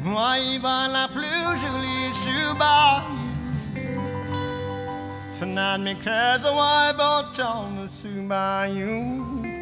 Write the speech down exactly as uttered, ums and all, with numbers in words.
Moi, il va la plus jolie sur Bayou. Tonight, me cries a wipe out on the Bayou.